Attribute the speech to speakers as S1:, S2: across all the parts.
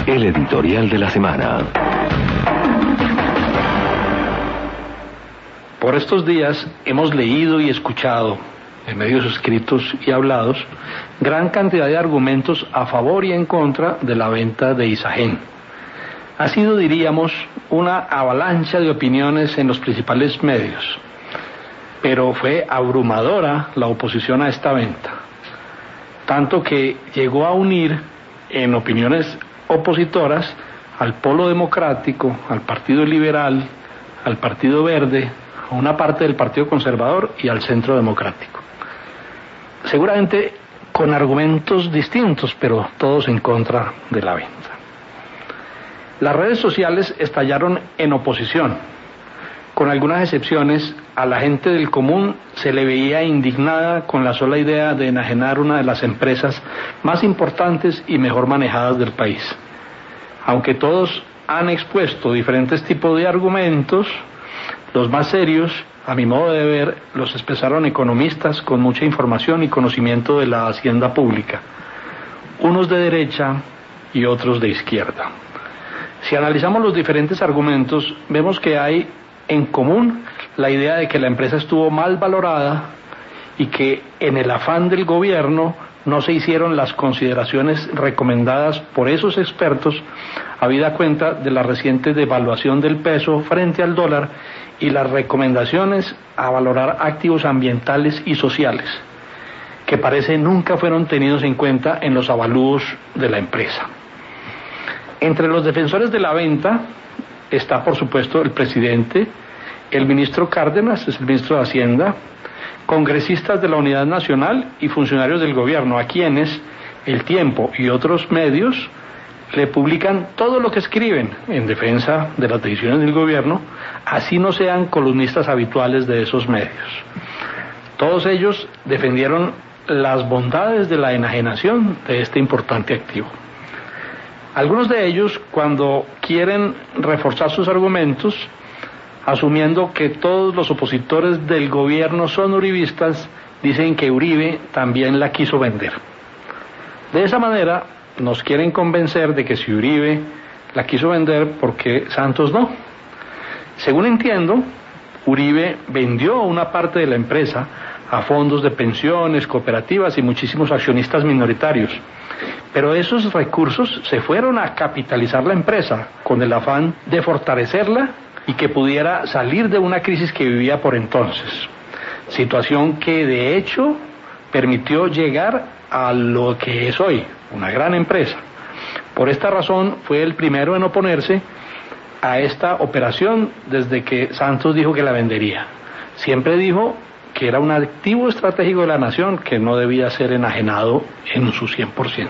S1: El editorial de la semana.
S2: Por estos días hemos leído y escuchado, en medios escritos y hablados, gran cantidad de argumentos a favor y en contra de la venta de Isagen. Ha sido, diríamos, una avalancha de opiniones en los principales medios, pero fue abrumadora la oposición a esta venta, tanto que llegó a unir en opiniones opositoras al Polo Democrático, al Partido Liberal, al Partido Verde, a una parte del Partido Conservador y al Centro Democrático. Seguramente con argumentos distintos, pero todos en contra de la venta. Las redes sociales estallaron en oposición. Con algunas excepciones, a la gente del común se le veía indignada con la sola idea de enajenar una de las empresas más importantes y mejor manejadas del país. Aunque todos han expuesto diferentes tipos de argumentos, los más serios, a mi modo de ver, los expresaron economistas con mucha información y conocimiento de la hacienda pública, unos de derecha y otros de izquierda. Si analizamos los diferentes argumentos, vemos que hay en común la idea de que la empresa estuvo mal valorada y que en el afán del gobierno no se hicieron las consideraciones recomendadas por esos expertos, habida cuenta de la reciente devaluación del peso frente al dólar y las recomendaciones a valorar activos ambientales y sociales, que parece nunca fueron tenidos en cuenta en los avalúos de la empresa. Entre los defensores de la venta está, por supuesto, el presidente, el ministro Cárdenas, es el ministro de Hacienda, congresistas de la Unidad Nacional y funcionarios del gobierno, a quienes El Tiempo y otros medios le publican todo lo que escriben en defensa de las decisiones del gobierno, así no sean columnistas habituales de esos medios. Todos ellos defendieron las bondades de la enajenación de este importante activo. Algunos de ellos, cuando quieren reforzar sus argumentos, asumiendo que todos los opositores del gobierno son uribistas, dicen que Uribe también la quiso vender. De esa manera nos quieren convencer de que si Uribe la quiso vender, ¿por qué Santos no? Según entiendo, Uribe vendió una parte de la empresa a fondos de pensiones, cooperativas y muchísimos accionistas minoritarios. Pero esos recursos se fueron a capitalizar la empresa con el afán de fortalecerla y que pudiera salir de una crisis que vivía por entonces. Situación que de hecho permitió llegar a lo que es hoy, una gran empresa. Por esta razón fue el primero en oponerse a esta operación desde que Santos dijo que la vendería. Siempre dijo que era un activo estratégico de la nación que no debía ser enajenado en su 100%.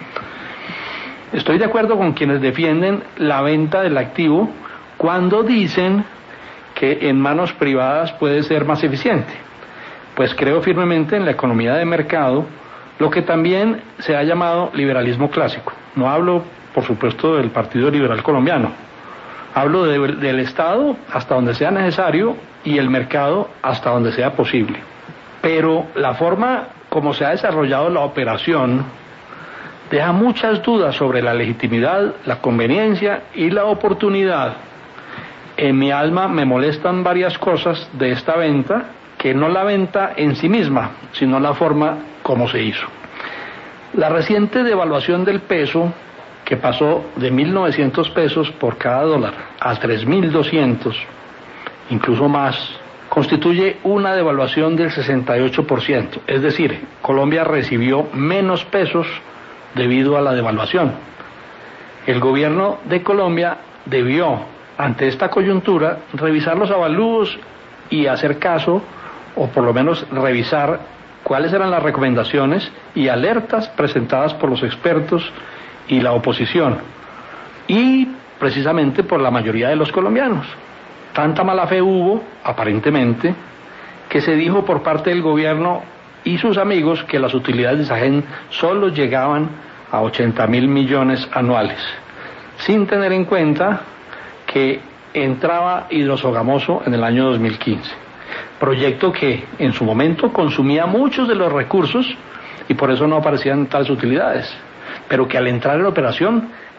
S2: Estoy de acuerdo con quienes defienden la venta del activo cuando dicen que en manos privadas puede ser más eficiente, pues creo firmemente en la economía de mercado, lo que también se ha llamado liberalismo clásico. No hablo, por supuesto, del Partido Liberal Colombiano, hablo del Estado hasta donde sea necesario y el mercado hasta donde sea posible. Pero la forma como se ha desarrollado la operación deja muchas dudas sobre la legitimidad, la conveniencia y la oportunidad. En mi alma me molestan varias cosas de esta venta, que no la venta en sí misma, sino la forma como se hizo. La reciente devaluación del peso, que pasó de 1.900 pesos por cada dólar a 3.200, incluso más, constituye una devaluación del 68%. Es decir, Colombia recibió menos pesos debido a la devaluación. El gobierno de Colombia debió, ante esta coyuntura, revisar los avalúos y hacer caso, o por lo menos revisar cuáles eran las recomendaciones y alertas presentadas por los expertos y la oposición, y precisamente por la mayoría de los colombianos. Tanta mala fe hubo, aparentemente, que se dijo por parte del gobierno y sus amigos que las utilidades de Isagen solo llegaban a 80.000 millones anuales, sin tener en cuenta que entraba Hidrosogamoso en el año 2015, proyecto que en su momento consumía muchos de los recursos y por eso no aparecían tales utilidades, pero que al entrar en operación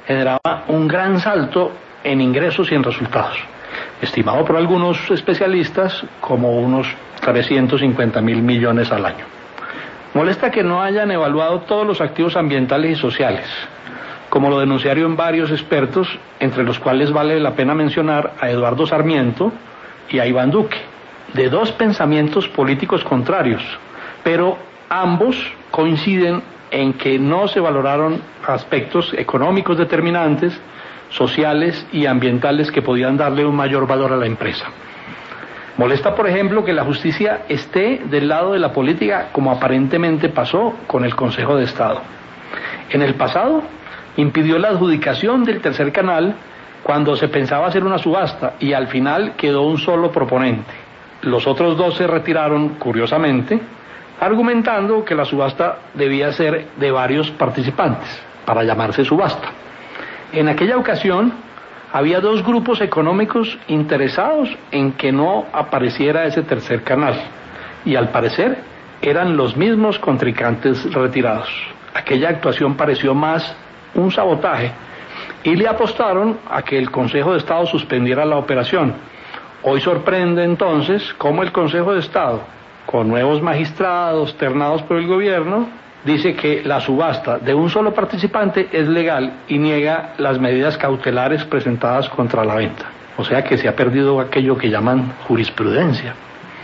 S2: generaba un gran salto en ingresos y en resultados, estimado por algunos especialistas como unos 350.000 millones al año. Molesta que no hayan evaluado todos los activos ambientales y sociales, como lo denunciaron varios expertos, entre los cuales vale la pena mencionar a Eduardo Sarmiento y a Iván Duque, de dos pensamientos políticos contrarios, pero ambos coinciden en que no se valoraron aspectos económicos determinantes, sociales y ambientales que podían darle un mayor valor a la empresa. Molesta, por ejemplo, que la justicia esté del lado de la política, como aparentemente pasó con el Consejo de Estado. En el pasado, impidió la adjudicación del tercer canal cuando se pensaba hacer una subasta y al final quedó un solo proponente. Los otros dos se retiraron, curiosamente, argumentando que la subasta debía ser de varios participantes, para llamarse subasta. En aquella ocasión, había dos grupos económicos interesados en que no apareciera ese tercer canal, y al parecer eran los mismos contrincantes retirados. Aquella actuación pareció más un sabotaje, y le apostaron a que el Consejo de Estado suspendiera la operación. Hoy sorprende entonces cómo el Consejo de Estado, con nuevos magistrados ternados por el gobierno, dice que la subasta de un solo participante es legal y niega las medidas cautelares presentadas contra la venta. O sea que se ha perdido aquello que llaman jurisprudencia.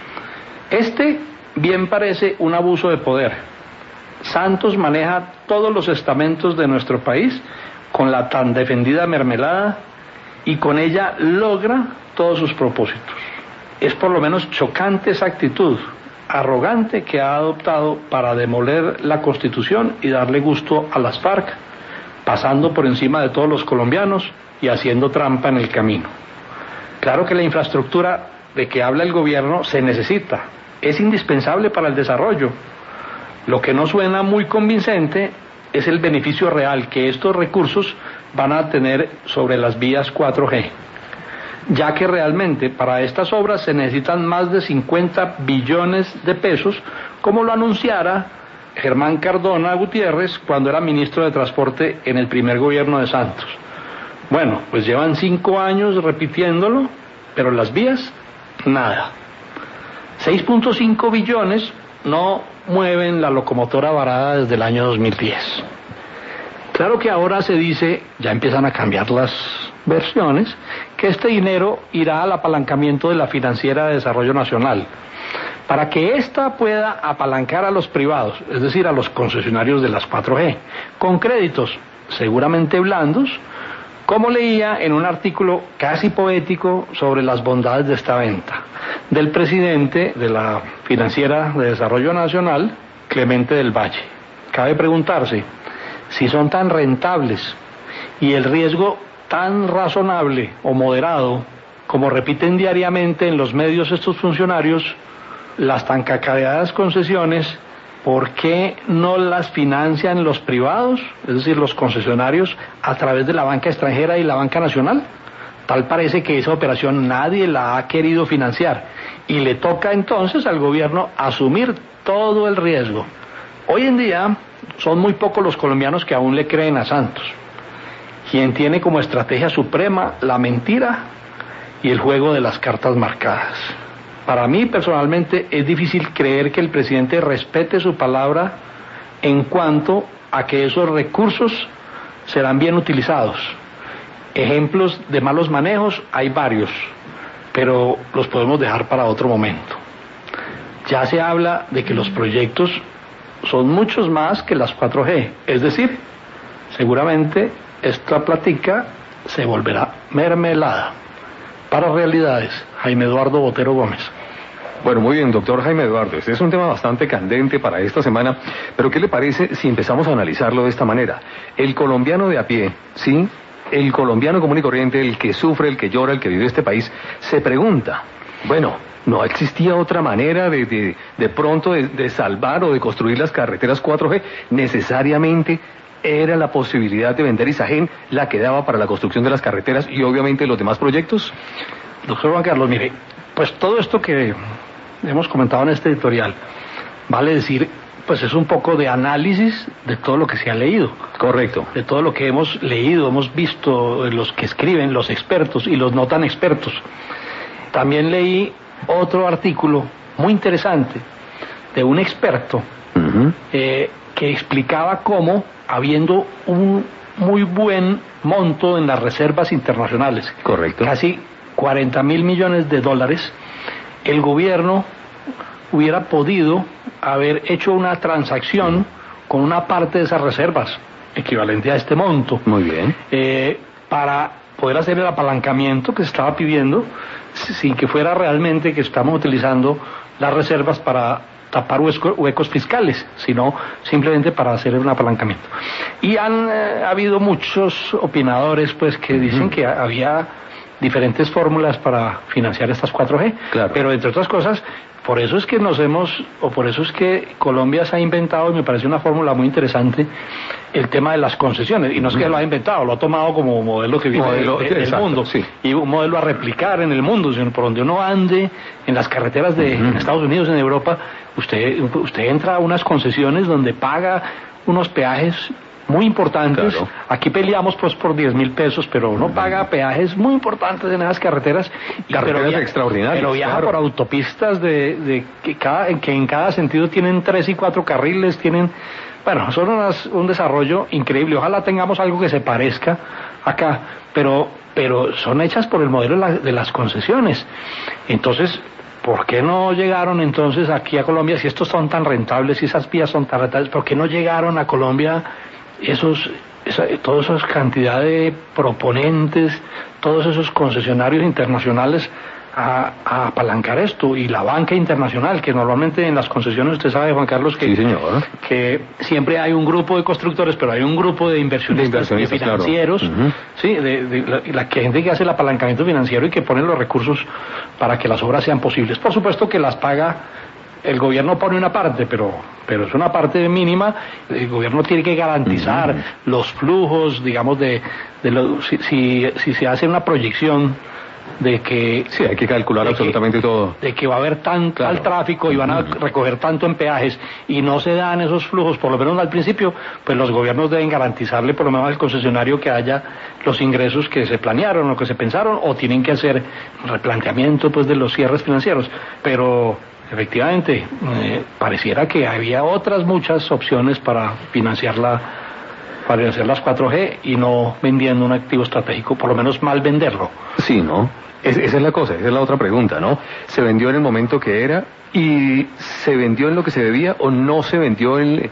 S2: Este bien parece un abuso de poder. Santos maneja todos los estamentos de nuestro país con la tan defendida mermelada y con ella logra todos sus propósitos. Es por lo menos chocante esa actitud arrogante que ha adoptado para demoler la Constitución y darle gusto a las FARC, pasando por encima de todos los colombianos y haciendo trampa en el camino. Claro que la infraestructura de que habla el gobierno se necesita, es indispensable para el desarrollo. Lo que no suena muy convincente es el beneficio real que estos recursos van a tener sobre las vías 4G, ya que realmente para estas obras se necesitan más de 50 billones de pesos, como lo anunciara Germán Cardona Gutiérrez cuando era ministro de Transporte en el primer gobierno de Santos. Bueno, pues llevan 5 años repitiéndolo, pero las vías, nada. 6.5 billones no mueven la locomotora varada desde el año 2010. Claro que ahora se dice, ya empiezan a cambiar las versiones, que este dinero irá al apalancamiento de la Financiera de Desarrollo Nacional, para que ésta pueda apalancar a los privados, es decir, a los concesionarios de las 4G, con créditos seguramente blandos, como leía en un artículo casi poético sobre las bondades de esta venta, del presidente de la Financiera de Desarrollo Nacional, Clemente del Valle. Cabe preguntarse, si son tan rentables y el riesgo tan razonable o moderado, como repiten diariamente en los medios estos funcionarios, las tan cacareadas concesiones, ¿por qué no las financian los privados, es decir, los concesionarios, a través de la banca extranjera y la banca nacional? Tal parece que esa operación nadie la ha querido financiar y le toca entonces al gobierno asumir todo el riesgo. Hoy en día son muy pocos los colombianos que aún le creen a Santos, quien tiene como estrategia suprema la mentira y el juego de las cartas marcadas. Para mí personalmente es difícil creer que el presidente respete su palabra en cuanto a que esos recursos serán bien utilizados. Ejemplos de malos manejos hay varios, pero los podemos dejar para otro momento. Ya se habla de que los proyectos son muchos más que las 4G, es decir, seguramente esta plática se volverá mermelada. Para Realidades, Jaime Eduardo Botero Gómez.
S3: Bueno, muy bien, doctor Jaime Eduardo. Este es un tema bastante candente para esta semana, pero ¿qué le parece si empezamos a analizarlo de esta manera? El colombiano de a pie, ¿sí? El colombiano común y corriente, el que sufre, el que llora, el que vive este país, se pregunta, bueno, ¿no existía otra manera de pronto de salvar o de construir las carreteras 4G? Necesariamente era la posibilidad de vender Isagen la que daba para la construcción de las carreteras y obviamente los demás proyectos.
S2: Doctor Juan Carlos, mire, pues todo esto que hemos comentado en este editorial, vale decir pues es un poco de análisis de todo lo que se ha leído.
S3: Correcto.
S2: De todo lo que hemos leído, hemos visto, los que escriben, los expertos y los no tan expertos. También leí otro artículo muy interesante de un experto que explicaba cómo, habiendo un muy buen monto en las reservas internacionales,
S3: correcto,
S2: casi 40.000 millones de dólares, el gobierno hubiera podido haber hecho una transacción con una parte de esas reservas, equivalente a este monto.
S3: Muy bien.
S2: Para poder hacer el apalancamiento que se estaba pidiendo, sin que fuera realmente que estamos utilizando las reservas para tapar huecos fiscales, sino simplemente para hacer un apalancamiento. Y ha habido muchos opinadores pues que dicen que había diferentes fórmulas para financiar estas 4G,
S3: claro.
S2: Pero entre otras cosas, por eso es que por eso es que Colombia se ha inventado, y me parece una fórmula muy interesante, el tema de las concesiones. Y no es que lo ha inventado, lo ha tomado como modelo que viene del mundo.
S3: Sí.
S2: Y un modelo a replicar en el mundo, sino por donde uno ande, en las carreteras de Estados Unidos, en Europa, usted entra a unas concesiones donde paga unos peajes muy importantes.
S3: Claro.
S2: Aquí peleamos pues por 10.000 pesos, pero uno paga peajes muy importantes en esas carreteras.
S3: Carreteras extraordinarias.
S2: Pero viaja
S3: claro.
S2: por autopistas que en cada sentido tienen 3 y 4 carriles, tienen... Bueno, son un desarrollo increíble. Ojalá tengamos algo que se parezca acá, pero son hechas por el modelo de las concesiones. Entonces, ¿por qué no llegaron entonces aquí a Colombia, si estos son tan rentables, si esas vías son tan rentables, por qué no llegaron a Colombia toda esa cantidad de proponentes, todos esos concesionarios internacionales a apalancar esto? Y la banca internacional, que normalmente en las concesiones, usted sabe, Juan Carlos, que,
S3: sí, señor,
S2: que siempre hay un grupo de constructores, pero hay un grupo de inversionistas financieros,
S3: claro.
S2: Sí, la gente que hace el apalancamiento financiero y que pone los recursos para que las obras sean posibles. Por supuesto que las paga el gobierno, pone una parte, pero es una parte mínima. El gobierno tiene que garantizar los flujos, digamos, si se hace una proyección de que...
S3: Sí, hay que calcular absolutamente todo.
S2: De que va a haber tal tráfico y van a recoger tanto en peajes y no se dan esos flujos, por lo menos al principio, pues los gobiernos deben garantizarle por lo menos al concesionario que haya los ingresos que se planearon o que se pensaron, o tienen que hacer replanteamiento pues de los cierres financieros. Pero efectivamente, pareciera que había otras muchas opciones para financiar las 4G y no vendiendo un activo estratégico, por lo menos mal venderlo.
S3: Sí, ¿no? Esa es la cosa, esa es la otra pregunta, ¿no? ¿Se vendió en el momento que era y se vendió en lo que se debía, o no se vendió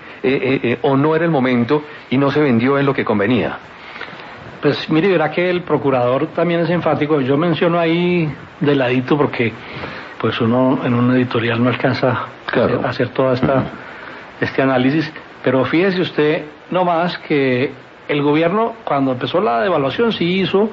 S3: o no era el momento y no se vendió en lo que convenía?
S2: Pues mire, verá que el procurador también es enfático. Yo menciono ahí de ladito porque pues uno en un editorial no alcanza a hacer toda este análisis, pero fíjese usted nomás que el gobierno, cuando empezó la devaluación, sí hizo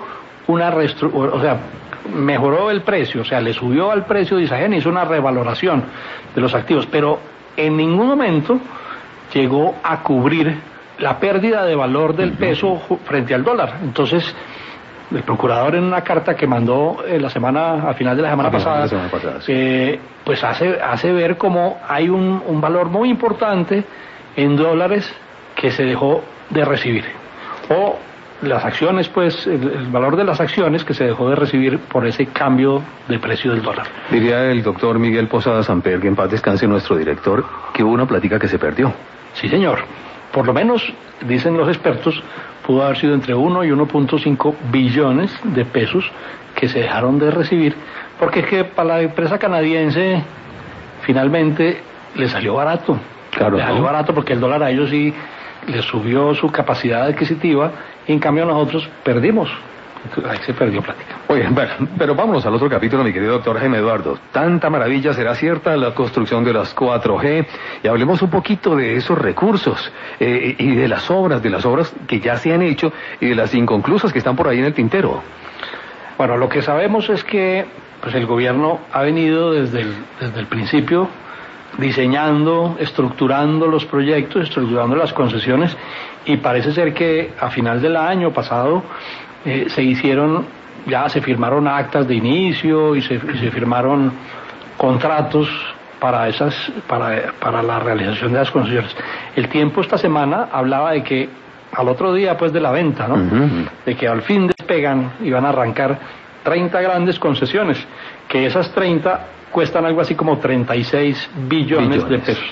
S2: mejoró el precio, o sea, le subió al precio de Isagen, hizo una revaloración de los activos, pero en ningún momento llegó a cubrir la pérdida de valor del peso frente al dólar. Entonces, el procurador, en una carta que mandó a final de la semana pasada, pues hace ver cómo hay un valor muy importante en dólares que se dejó de recibir, o las acciones, pues el valor de las acciones que se dejó de recibir por ese cambio de precio del dólar.
S3: Diría el doctor Miguel Posada Samper, que en paz descanse nuestro director, que hubo una plática que se perdió.
S2: Sí, señor. Por lo menos, dicen los expertos, pudo haber sido entre 1 y 1.5 billones de pesos que se dejaron de recibir, porque es que para la empresa canadiense finalmente le salió barato.
S3: Claro,
S2: le salió barato porque el dólar a ellos sí les subió su capacidad adquisitiva, y en cambio nosotros perdimos. Ahí se perdió plática.
S3: Oye, bueno, pero vámonos al otro capítulo, mi querido doctor Jaime Eduardo. Tanta maravilla, ¿será cierta la construcción de las 4G? Y hablemos un poquito de esos recursos y de las obras que ya se han hecho y de las inconclusas que están por ahí en el tintero.
S2: Bueno, lo que sabemos es que pues el gobierno ha venido desde el principio diseñando, estructurando los proyectos, estructurando las concesiones, y parece ser que a final del año pasado se firmaron actas de inicio y se firmaron contratos para la realización de las concesiones. El Tiempo esta semana hablaba de que al otro día pues de la venta, ¿no? De que al fin despegan y van a arrancar 30 grandes concesiones, que esas 30 cuestan algo así como 36 billones de pesos.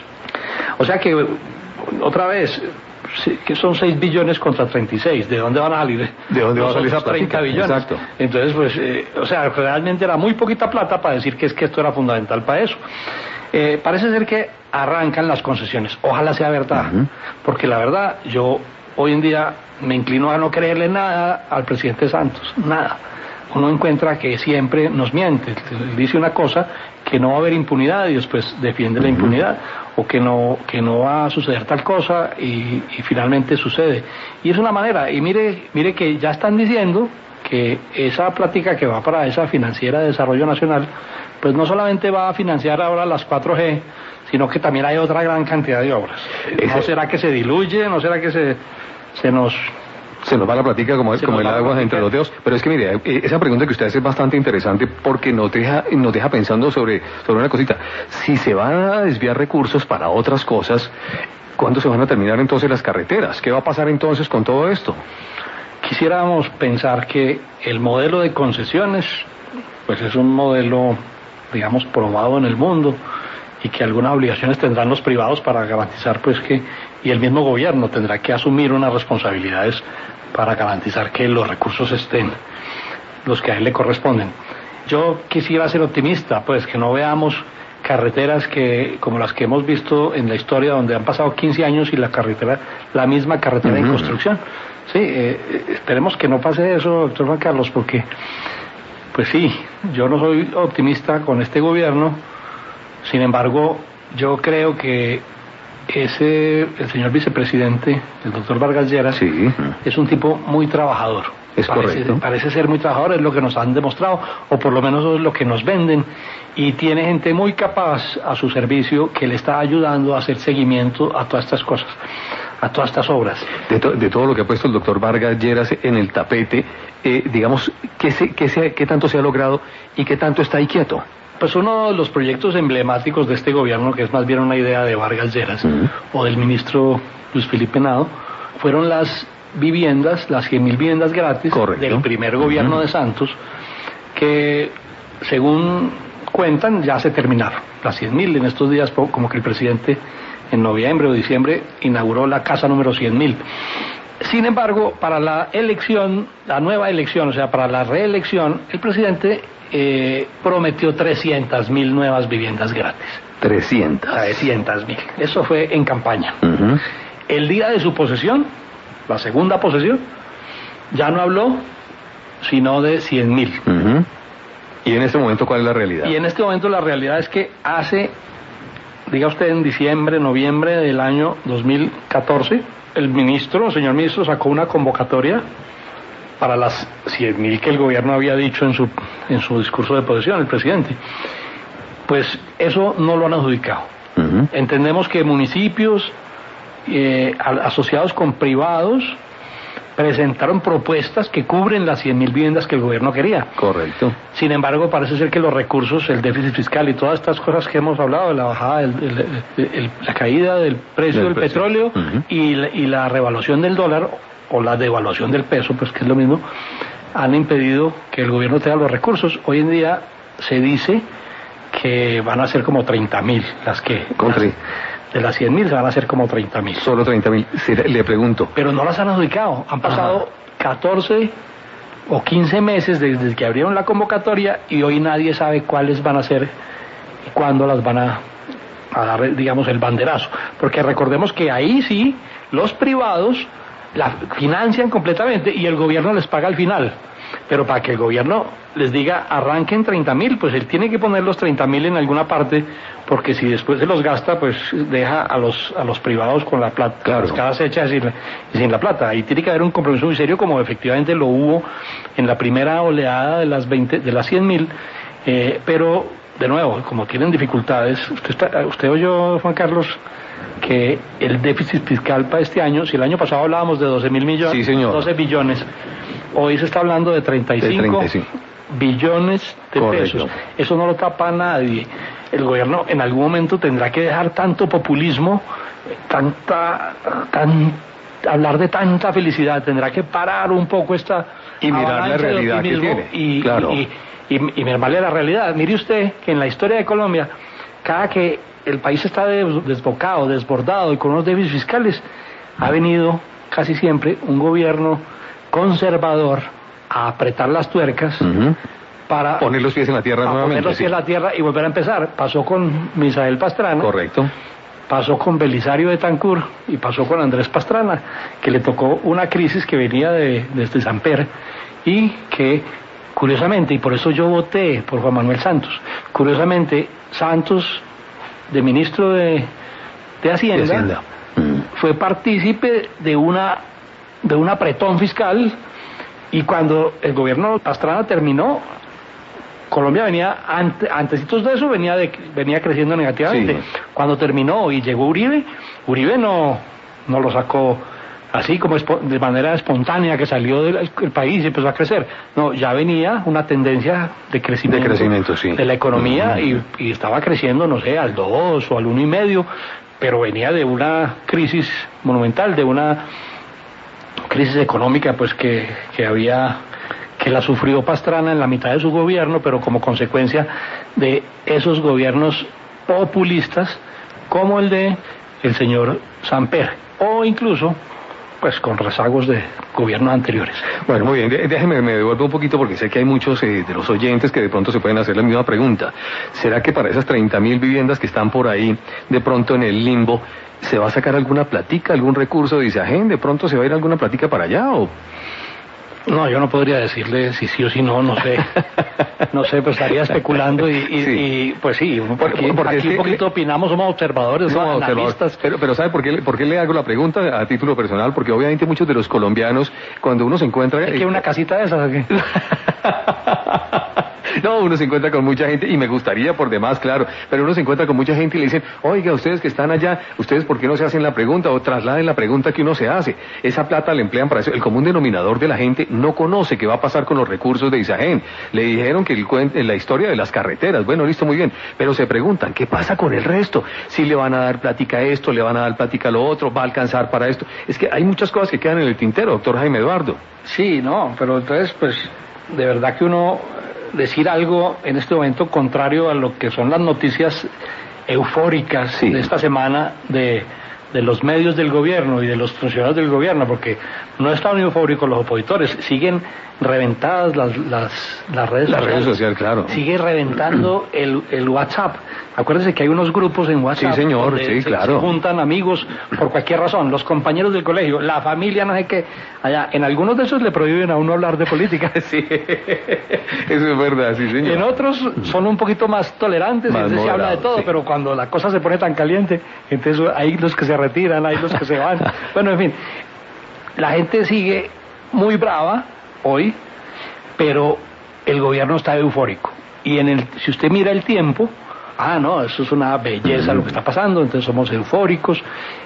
S2: O sea que, otra vez, que son 6 billones contra 36, ¿de dónde van a salir?
S3: ¿De dónde va a salir esa
S2: 30 billones?
S3: Exacto.
S2: Entonces, pues, o sea, realmente era muy poquita plata para decir que esto era fundamental para eso. Parece ser que arrancan las concesiones, ojalá sea verdad, porque la verdad, yo hoy en día me inclino a no creerle nada al presidente Santos, nada. Uno encuentra que siempre nos miente, dice una cosa, que no va a haber impunidad y después defiende la impunidad, o que no va a suceder tal cosa y finalmente sucede. Y es una manera, y mire que ya están diciendo que esa plática que va para esa financiera de desarrollo nacional, pues no solamente va a financiar ahora las 4G, sino que también hay otra gran cantidad de obras. ¿No será que se diluye? ¿No será que se nos
S3: va la platica como el agua entre los dedos? Pero es que mire, esa pregunta que usted hace es bastante interesante porque nos deja pensando sobre una cosita. Si se van a desviar recursos para otras cosas, ¿cuándo se van a terminar entonces las carreteras? ¿Qué va a pasar entonces con todo esto?
S2: Quisiéramos pensar que el modelo de concesiones pues es un modelo, digamos, probado en el mundo, y que algunas obligaciones tendrán los privados para garantizar pues que, y el mismo gobierno tendrá que asumir unas responsabilidades para garantizar que los recursos estén los que a él le corresponden. Yo quisiera ser optimista, pues que no veamos carreteras como las que hemos visto en la historia, donde han pasado 15 años y la misma carretera en construcción. Sí, esperemos que no pase eso, doctor Juan Carlos, porque pues sí, yo no soy optimista con este gobierno. Sin embargo, yo creo que el señor vicepresidente, el doctor Vargas Lleras,
S3: sí,
S2: es un tipo muy trabajador.
S3: Correcto.
S2: Parece ser muy trabajador, es lo que nos han demostrado, o por lo menos es lo que nos venden, y tiene gente muy capaz a su servicio que le está ayudando a hacer seguimiento a todas estas cosas, a todas estas obras.
S3: De todo lo que ha puesto el doctor Vargas Lleras en el tapete, digamos, ¿qué tanto se ha logrado y qué tanto está ahí quieto?
S2: Pues uno de los proyectos emblemáticos de este gobierno, que es más bien una idea de Vargas Lleras o del ministro Luis Felipe Nado, fueron las viviendas, las 100.000 viviendas gratis. Correcto. Del primer gobierno de Santos, que según cuentan ya se terminaron. Las 100.000 en estos días, como que el presidente en noviembre o diciembre inauguró la casa número 100.000. Sin embargo, para la nueva elección, o sea, para la reelección, el presidente prometió 300.000 nuevas viviendas gratis. 300.000. Eso fue en campaña. El día de su posesión, la segunda posesión, ya no habló sino de 100.000.
S3: ¿Y en este momento cuál es la realidad?
S2: Y en este momento la realidad es que diga usted, en diciembre, noviembre del año 2014, el señor ministro sacó una convocatoria para las 100.000 que el gobierno había dicho en su discurso de posesión, el presidente. Pues eso no lo han adjudicado. Entendemos que municipios asociados con privados presentaron propuestas que cubren las 100.000 viviendas que el gobierno quería.
S3: Correcto.
S2: Sin embargo, parece ser que los recursos, el déficit fiscal y todas estas cosas que hemos hablado, de la bajada, la caída del precio del petróleo y la revaluación del dólar, o la devaluación del peso, pues que es lo mismo, han impedido que el gobierno tenga los recursos. Hoy en día se dice que van a ser como 30.000 las que... De las 100.000 se van a hacer como 30.000.
S3: Solo 30.000, le pregunto.
S2: Pero no las han adjudicado. Han pasado 14 o 15 meses desde que abrieron la convocatoria y hoy nadie sabe cuáles van a ser y cuándo las van a dar, digamos, el banderazo. Porque recordemos que ahí sí, los privados la financian completamente y el gobierno les paga al final. Pero para que el gobierno les diga arranquen 30.000, pues él tiene que poner los 30.000 en alguna parte, porque si después se los gasta, pues deja a los privados con la plata, claro, las casas hechas y sin la plata. Ahí tiene que haber un compromiso muy serio, como efectivamente lo hubo en la primera oleada de las 100.000, pero de nuevo, como tienen dificultades, usted oyó, Juan Carlos, que el déficit fiscal para este año, si el año pasado hablábamos de 12.000 millones,
S3: sí, señor,
S2: 12 billones, hoy se está hablando de 35 billones de pesos. Eso no lo tapa nadie. el gobierno en algún momento tendrá que dejar tanto populismo, hablar de tanta felicidad, tendrá que parar un poco esta
S3: y mirar la realidad que tiene. Claro.
S2: Y mermarle la realidad. Mire usted que en la historia de Colombia, cada que el país está desbocado, desbordado y con unos déficits fiscales, ha venido casi siempre un gobierno conservador a apretar las tuercas para
S3: poner los pies en la tierra nuevamente.
S2: Poner los pies en la tierra y volver a empezar. Pasó con Misael Pastrana.
S3: Correcto.
S2: Pasó con Belisario Betancur y pasó con Andrés Pastrana, que le tocó una crisis que venía desde Samper y que, curiosamente, y por eso yo voté por Juan Manuel Santos, curiosamente, Santos, de ministro de Hacienda. Fue partícipe de un apretón fiscal, y cuando el gobierno Pastrana terminó, Colombia venía, antesitos de eso, venía creciendo negativamente. Sí. Cuando terminó y llegó Uribe no lo sacó así como de manera espontánea, que salió del país y empezó a crecer. No, ya venía una tendencia de crecimiento,
S3: sí,
S2: de la economía, y estaba creciendo, no sé, al 2 o al 1,5, pero venía de una crisis monumental, de una crisis económica pues que la sufrió Pastrana en la mitad de su gobierno, pero como consecuencia de esos gobiernos populistas como el de el señor Samper, o incluso pues con rezagos de gobiernos anteriores.
S3: Bueno, muy bien, déjeme, me devuelvo un poquito porque sé que hay muchos de los oyentes que de pronto se pueden hacer la misma pregunta. ¿Será que para esas 30.000 viviendas que están por ahí, de pronto en el limbo, se va a sacar alguna platica, algún recurso de ISAGEN? ¿De pronto se va a ir alguna platica para allá o...?
S2: No, yo no podría decirle si sí o si no, no sé. No sé, pues estaría especulando y pues sí, porque aquí un poquito opinamos, somos observadores, somos analistas.
S3: Pero ¿sabe por qué le hago la pregunta a título personal? Porque obviamente muchos de los colombianos, cuando uno se encuentra...
S2: ¿Es que una casita de esas o qué?
S3: No, uno se encuentra con mucha gente, y me gustaría por demás, claro, pero uno se encuentra con mucha gente y le dicen, oiga, ustedes que están allá, ustedes por qué no se hacen la pregunta o trasladen la pregunta que uno se hace. Esa plata la emplean para eso. El común denominador de la gente no conoce qué va a pasar con los recursos de ISAGEN. Le dijeron que la historia de las carreteras, bueno, listo, muy bien, pero se preguntan, ¿qué pasa con el resto? Si le van a dar plática a esto, le van a dar plática a lo otro, va a alcanzar para esto. Es que hay muchas cosas que quedan en el tintero, doctor Jaime Eduardo.
S2: Sí, no, pero entonces, pues, de verdad que uno... decir algo en este momento contrario a lo que son las noticias eufóricas de esta semana de los medios del gobierno y de los funcionarios del gobierno, porque no están eufóricos los opositores, siguen reventadas las redes sociales,
S3: claro.
S2: Sigue reventando el WhatsApp. Acuérdense que hay unos grupos en WhatsApp.
S3: Sí, señor, sí, claro.
S2: Se juntan amigos por cualquier razón, los compañeros del colegio, la familia, no sé qué. Allá, en algunos de esos le prohíben a uno hablar de política.
S3: Sí, eso es verdad, sí, señor.
S2: En otros son un poquito más tolerantes, entonces se habla de todo, sí. Pero cuando la cosa se pone tan caliente, entonces hay los que se retiran, hay los que se van. Bueno, en fin, la gente sigue muy brava hoy, pero el gobierno está eufórico. Y si usted mira el tiempo, no, eso es una belleza lo que está pasando, entonces somos eufóricos,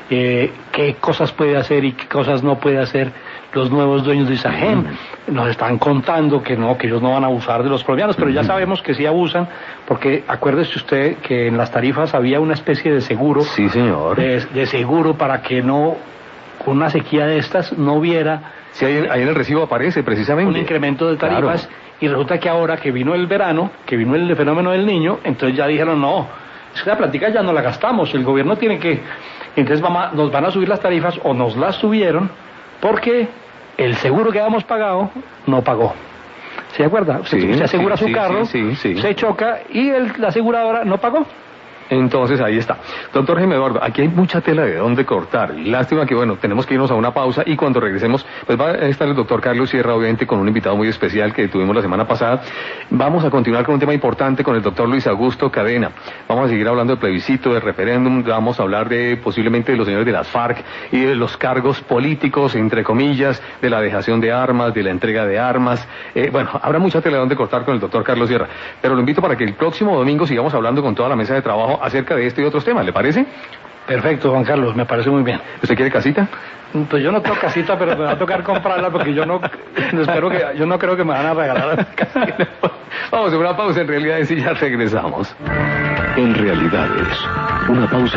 S2: qué cosas puede hacer y qué cosas no puede hacer los nuevos dueños de ISAGEN. Nos están contando que ellos no van a abusar de los colombianos, pero ya sabemos que sí abusan, porque acuérdese usted que en las tarifas había una especie de seguro.
S3: Sí, señor.
S2: De seguro para que no, con una sequía de estas, no hubiera...
S3: Sí, ahí en el recibo aparece precisamente
S2: un incremento de tarifas, claro. Y resulta que ahora que vino el verano, que vino el fenómeno del Niño, entonces ya dijeron, no, es que la plática ya no la gastamos, el gobierno tiene que... Entonces nos van a subir las tarifas, o nos las subieron, porque el seguro que habíamos pagado no pagó. ¿Se acuerda? Se asegura su carro, se choca y la aseguradora no pagó.
S3: Entonces ahí está. Doctor Jaime Eduardo, aquí hay mucha tela de dónde cortar. Lástima que, tenemos que irnos a una pausa y cuando regresemos, pues va a estar el doctor Carlos Sierra, obviamente, con un invitado muy especial que tuvimos la semana pasada. Vamos a continuar con un tema importante con el doctor Luis Augusto Cadena. Vamos a seguir hablando de plebiscito, de referéndum, vamos a hablar posiblemente de los señores de las FARC y de los cargos políticos, entre comillas, de la dejación de armas, de la entrega de armas. Habrá mucha tela de dónde cortar con el doctor Carlos Sierra. Pero lo invito para que el próximo domingo sigamos hablando con toda la mesa de trabajo acerca de este y otros temas, ¿le parece?
S2: Perfecto, Juan Carlos, me parece muy bien.
S3: ¿Usted quiere casita?
S2: Pues yo no tengo casita, pero me va a tocar comprarla porque yo no creo que me van a regalar casita.
S3: Vamos a una pausa, en realidad, y ya regresamos.
S1: En realidades, una pausa.